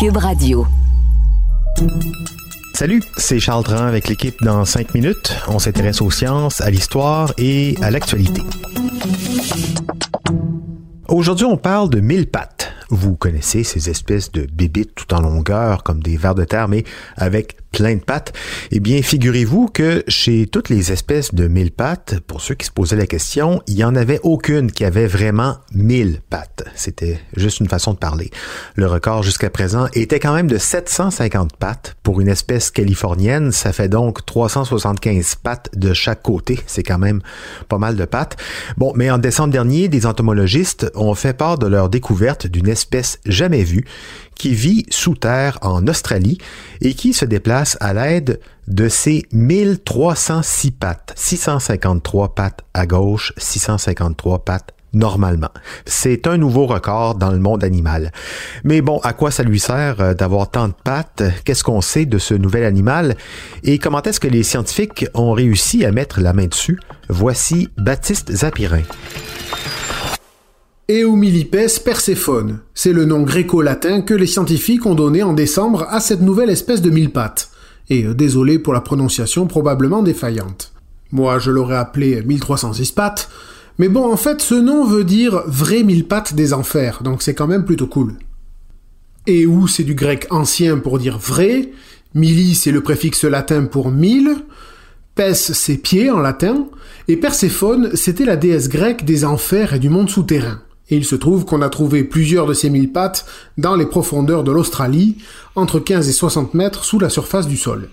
Cube Radio. Salut, c'est Charles Dran avec l'équipe dans 5 minutes. On s'intéresse aux sciences, à l'histoire et à l'actualité. Aujourd'hui, on parle de mille pattes. Vous connaissez ces espèces de bébites tout en longueur, comme des vers de terre, mais avec plein de pattes. Eh bien, figurez-vous que chez toutes les espèces de mille pattes, pour ceux qui se posaient la question, il n'y en avait aucune qui avait vraiment 1000 pattes. C'était juste une façon de parler. Le record jusqu'à présent était quand même de 750 pattes. Pour une espèce californienne, ça fait donc 375 pattes de chaque côté. C'est quand même pas mal de pattes. Bon, mais en décembre dernier, des entomologistes ont fait part de leur découverte d'une espèce jamais vue qui vit sous terre en Australie et qui se déplace à l'aide de ses 1306 pattes, 653 pattes à gauche, 653 pattes normalement. C'est un nouveau record dans le monde animal. Mais bon, à quoi ça lui sert d'avoir tant de pattes? Qu'est-ce qu'on sait de ce nouvel animal? Et comment est-ce que les scientifiques ont réussi à mettre la main dessus? Voici Baptiste Zapirin. Eumillipes perséphone, c'est le nom gréco-latin que les scientifiques ont donné en décembre à cette nouvelle espèce de mille pattes. Et désolé pour la prononciation probablement défaillante. Moi, je l'aurais appelé 1306 pattes, mais bon, en fait, ce nom veut dire « vrai mille pattes des enfers », donc c'est quand même plutôt cool. Eu, c'est du grec ancien pour dire « vrai », milli, c'est le préfixe latin pour « mille », pes, c'est « pied » en latin, et Perséphone, c'était la déesse grecque des enfers et du monde souterrain. Et il se trouve qu'on a trouvé plusieurs de ces mille pattes dans les profondeurs de l'Australie, entre 15 et 60 mètres sous la surface du sol.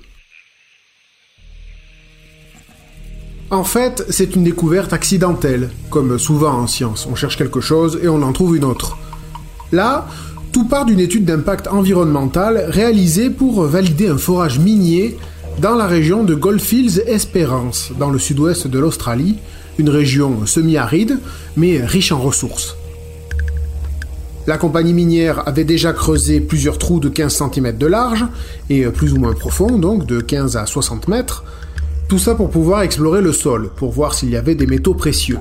En fait, c'est une découverte accidentelle. Comme souvent en science, on cherche quelque chose et on en trouve une autre. Là, tout part d'une étude d'impact environnemental réalisée pour valider un forage minier dans la région de Goldfields Esperance, dans le sud-ouest de l'Australie, une région semi-aride, mais riche en ressources. La compagnie minière avait déjà creusé plusieurs trous de 15 cm de large, et plus ou moins profonds, donc de 15 à 60 mètres, tout ça pour pouvoir explorer le sol, pour voir s'il y avait des métaux précieux.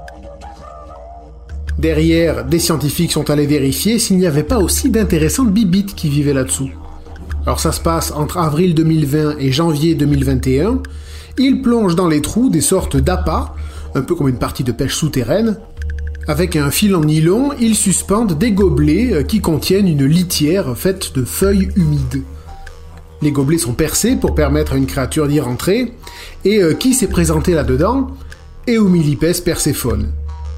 Derrière, des scientifiques sont allés vérifier s'il n'y avait pas aussi d'intéressantes bibites qui vivaient là-dessous. Alors ça se passe entre avril 2020 et janvier 2021, ils plongent dans les trous des sortes d'appâts, un peu comme une partie de pêche souterraine. Avec un fil en nylon, ils suspendent des gobelets qui contiennent une litière faite de feuilles humides. Les gobelets sont percés pour permettre à une créature d'y rentrer, et qui s'est présenté là-dedans? Eumillipes perséphone.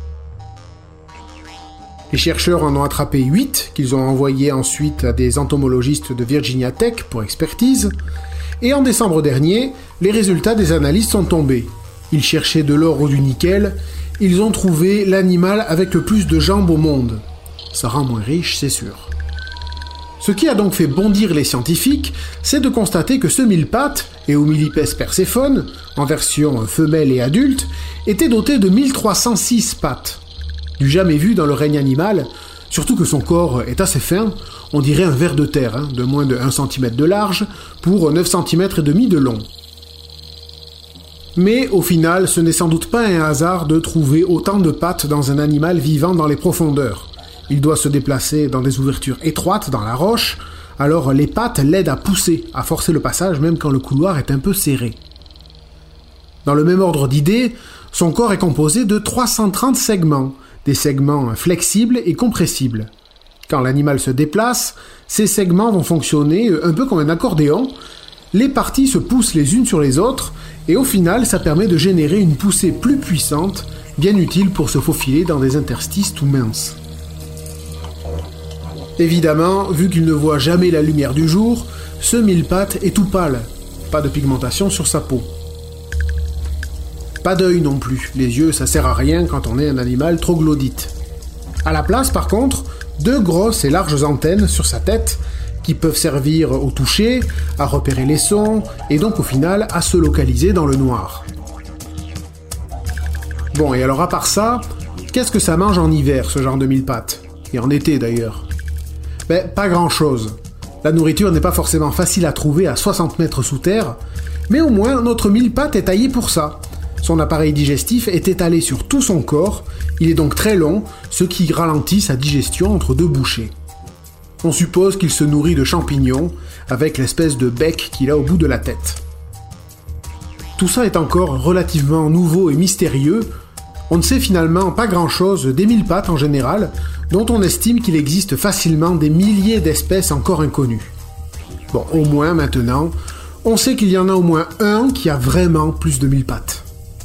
Les chercheurs en ont attrapé 8, qu'ils ont envoyés ensuite à des entomologistes de Virginia Tech pour expertise, et en décembre dernier, les résultats des analyses sont tombés. Ils cherchaient de l'or ou du nickel, ils ont trouvé l'animal avec le plus de jambes au monde. Ça rend moins riche, c'est sûr. Ce qui a donc fait bondir les scientifiques, c'est de constater que ce mille-pattes, Eumillipes perséphone, en version femelle et adulte, était doté de 1306 pattes. Du jamais vu dans le règne animal, surtout que son corps est assez fin, on dirait un ver de terre, de moins de 1 cm de large, pour 9 cm et demi de long. Mais au final, ce n'est sans doute pas un hasard de trouver autant de pattes dans un animal vivant dans les profondeurs. Il doit se déplacer dans des ouvertures étroites dans la roche, alors les pattes l'aident à pousser, à forcer le passage même quand le couloir est un peu serré. Dans le même ordre d'idées, son corps est composé de 330 segments, des segments flexibles et compressibles. Quand l'animal se déplace, ces segments vont fonctionner un peu comme un accordéon. Les parties se poussent les unes sur les autres, et au final, ça permet de générer une poussée plus puissante, bien utile pour se faufiler dans des interstices tout minces. Évidemment, vu qu'il ne voit jamais la lumière du jour, ce mille-pattes est tout pâle, pas de pigmentation sur sa peau. Pas d'œil non plus, les yeux ça sert à rien quand on est un animal troglodyte. À la place par contre, 2 grosses et larges antennes sur sa tête, qui peuvent servir au toucher, à repérer les sons, et donc au final à se localiser dans le noir. Bon, et alors à part ça, qu'est-ce que ça mange en hiver ce genre de mille-pattes? Et en été d'ailleurs? Pas grand-chose. La nourriture n'est pas forcément facile à trouver à 60 mètres sous terre, mais au moins notre mille-pattes est taillé pour ça. Son appareil digestif est étalé sur tout son corps, il est donc très long, ce qui ralentit sa digestion entre 2 bouchées. On suppose qu'il se nourrit de champignons, avec l'espèce de bec qu'il a au bout de la tête. Tout ça est encore relativement nouveau et mystérieux. On ne sait finalement pas grand-chose des mille-pattes en général, dont on estime qu'il existe facilement des milliers d'espèces encore inconnues. Bon, au moins maintenant, on sait qu'il y en a au moins un qui a vraiment plus de 1000 pattes.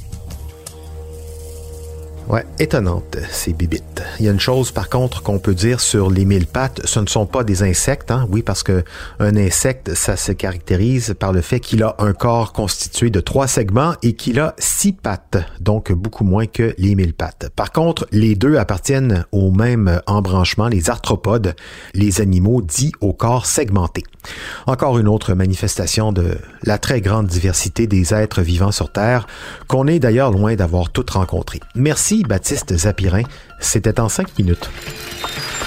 Ouais, étonnante, ces bibites. Il y a une chose, par contre, qu'on peut dire sur les mille-pattes, ce ne sont pas des insectes, hein? Oui, parce que un insecte, ça se caractérise par le fait qu'il a un corps constitué de 3 segments et qu'il a 6 pattes, donc beaucoup moins que les mille-pattes. Par contre, les deux appartiennent au même embranchement, les arthropodes, les animaux dits au corps segmenté. Encore une autre manifestation de la très grande diversité des êtres vivants sur Terre, qu'on est d'ailleurs loin d'avoir toutes rencontrées. Merci Baptiste Zapirin, c'était en 5 minutes.